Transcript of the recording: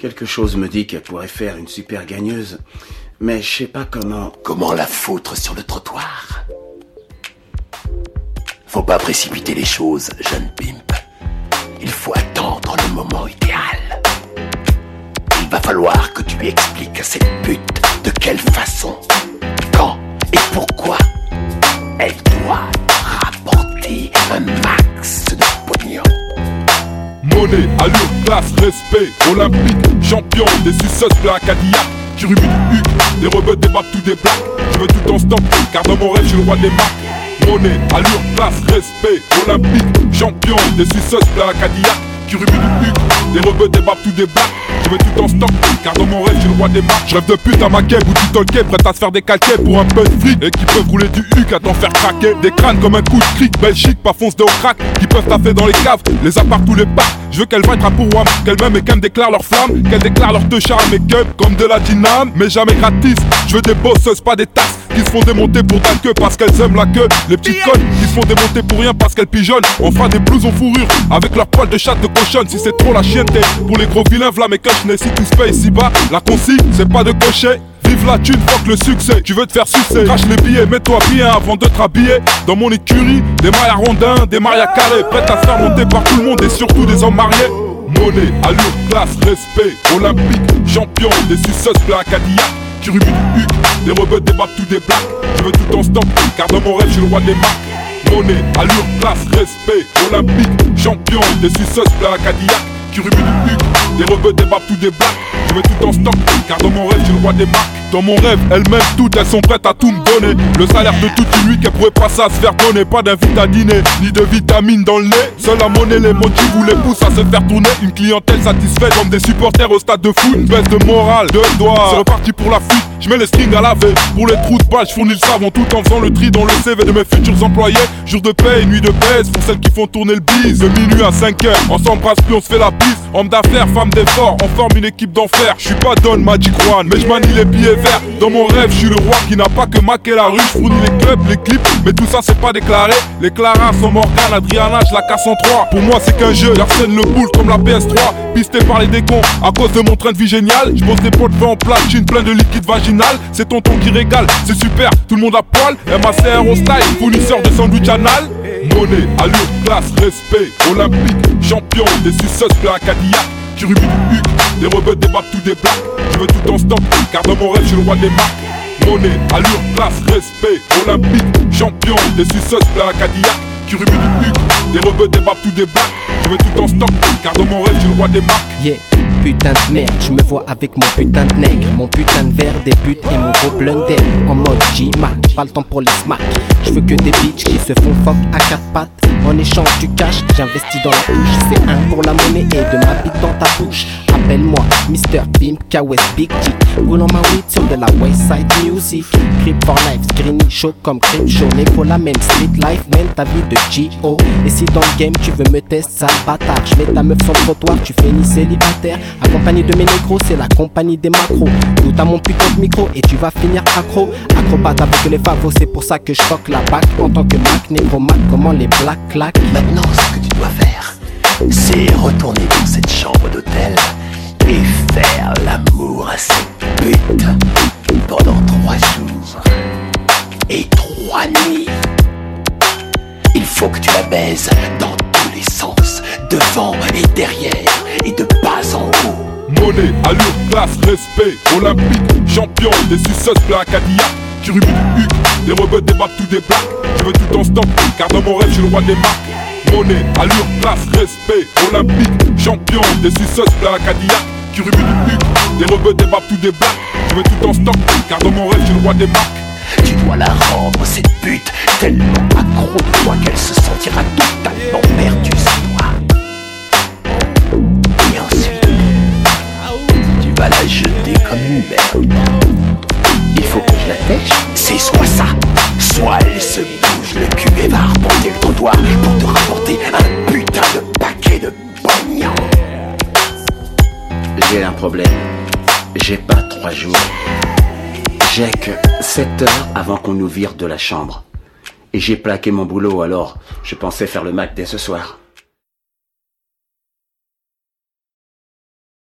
Quelque chose me dit qu'elle pourrait faire une super gagneuse, mais je sais pas comment... Comment la foutre sur le trottoir? Faut pas précipiter les choses, jeune pimp. Il faut attendre le moment idéal. Il va falloir que tu lui expliques à cette pute de quelle façon, quand et pourquoi elle doit rapporter un max de pognon. Monnaie, allure, classe, respect, olympique, champion, des suceuses plein à Cadillac, qui rumine du huc, des rebeux, des babs, tout des blagues. Je veux tout en stock, car dans mon rêve, je suis le roi des marques. Monnaie, allure, classe, respect, olympique, champion, des suceuses plein à Cadillac, qui rumine du huc, des rebeux, des babs, tout des blagues. Je veux tout en stock, car dans mon rêve, je suis le roi des marques. Je rêve de pute à ma game ou du tolké, prête à se faire décalquer pour un peu de fric, et qui peuvent rouler du huc à t'en faire craquer. Des crânes comme un coup de cric, belle chic, pas foncé au crack, qui peuvent taffer dans les caves, les apparts, tous les parcs. Je veux qu'elles vaincent pour WAM, qu'elles m'aiment et qu'elles me déclarent leur flamme, qu'elles déclarent leur te charme et que comme de la dyname, mais jamais gratis. Je veux des bosseuses, pas des tasses, qui se font démonter pour ta queue parce qu'elles aiment la queue. Les petites connes qui se font démonter pour rien parce qu'elles pigeonnent. On fera des blousons fourrure avec leurs poils de chatte de cochonne. Si c'est trop la chienneté, pour les gros vilains, v'là mes cloches, si tout se paye ici-bas. La consigne, c'est pas de cocher. Vive la thune, fuck le succès, tu veux te faire sucer. Crache les billets, mets-toi bien avant de te rhabiller. Dans mon écurie, des mailles à rondins, des mailles à carré, prêtes à se faire monter par tout le monde et surtout des hommes mariés. Monnaie, allure, classe, respect, olympique, champion, des suceuses plein à Cadillac, qui rumine du huc, des rebeux, des babs, tout des blagues. Je veux tout en stock, car dans mon rêve, je suis le roi des marques. Monnaie, allure, classe, respect, olympique, champion, des suceuses plein à Cadillac, qui rumine du huc, des rebeux, des babs, tout des blagues. Je veux tout en stock, car dans mon rêve, je suis le roi des marques. Dans mon rêve, elles m'aiment toutes, elles sont prêtes à tout me donner. Le salaire de toute une nuit qu'elles pourraient passer à se faire donner. Pas d'invite à dîner, ni de vitamines dans le lait. Seule la monnaie les motive ou les pousse à se faire tourner. Une clientèle satisfaite comme des supporters au stade de foot. Une baisse de morale, de doigts, c'est reparti pour la fuite. Je mets les strings à laver, pour les trous de balles, je fournis le savon tout en faisant le tri dans le CV de mes futurs employés. Jour de paix, nuit de baisse, pour celles qui font tourner le bise. De minuit à 5h, on s'embrasse puis on se fait la piste. Homme d'affaires, femme d'effort, on forme une équipe d'enfer. Je suis pas Don Magic One, mais je manie les billets verts. Dans mon rêve, je suis le roi qui n'a pas que maqué la rue. Je fournis les clubs, les clips, mais tout ça c'est pas déclaré. Les Clara sont Morgane, Adriana, je la casse en 3. Pour moi c'est qu'un jeu, j'arsène le boule comme la PS3. Pisté par les décons, à cause de mon train de vie génial. Je pose des pots de vin en platine, plein de liquide vaginal. C'est tonton qui régale, c'est super, tout le monde à poil. MACR au style, fournisseur de sandwich anal. Monnaie, allure, classe, respect, olympique, champion, des suceuses plein à Cadillac, qui rumine du huc, des rebeux, des babs, tout des blagues. Je veux tout en stock, car dans mon rêve, je suis le roi des marques. Monnaie, allure, classe, respect, olympique, champion, des suceuses plein à Cadillac, qui rumine du huc, des rebeux, des babs, tout des blagues. Je veux tout en stock, car dans mon rêve, je suis le roi des marques. Yeah, putain de merde, je me vois avec mon putain de nègre, mon putain de verre, des buts et mon gros blundel. En mode G-Mac, pas le temps pour les smacks. Je veux que des bitches qui se font fuck à quatre pattes. En échange du cash, j'investis dans la couche. C'est un pour la monnaie et de ma bite dans ta bouche. Appelle-moi Mr. Pimp, K-West Big G. Roulant ma weed sur de la Westside Music. Crip for life, screeny chaud comme crime show. Pour la même street life, mène ta vie de G.O. Et si dans le game tu veux me tester, sale bâtard, je mets ta meuf sur le trottoir, tu finis célibataire. Accompagné de mes négros, c'est la compagnie des macros. Goûte à mon putain de micro et tu vas finir accro. Acrobate avec les favos, c'est pour ça que je fuck la bac. En tant que Mac, nécromac, comment les black claques. Maintenant, ce que tu dois faire, c'est retourner dans cette chambre d'hôtel et faire l'amour à cette pute pendant 3 jours et 3 nuits. Il faut que tu la baises dans tous les sens, devant et derrière et de bas en haut. Monnaie, allure, classe, respect, olympique, champion, des suceuses plein à Cadillac, qui rumine du huc, des rebeux, des babs, tout des blagues. Je veux tout en stock, car dans mon rêve, je suis le roi des marques. Monnaie, allure, classe, respect, olympique, champion, des suceuses plein à Cadillac, qui rumine du huc, des rebeux, des babs, tout des blagues. Je veux tout en stock, car dans mon rêve, je suis le roi des marques. Tu dois la rendre, cette pute, tellement accro de toi qu'elle se sentira totalement perdue sans toi. Et ensuite, tu vas la jeter comme une merde. Il faut que je la tèche. C'est soit ça, soit elle se bouge le cul et va remonter le trottoir pour te rapporter un putain de paquet de pognon. J'ai un problème. J'ai pas 3 jours. J'ai que 7 heures avant qu'on nous vire de la chambre. Et j'ai plaqué mon boulot, alors je pensais faire le Mac dès ce soir.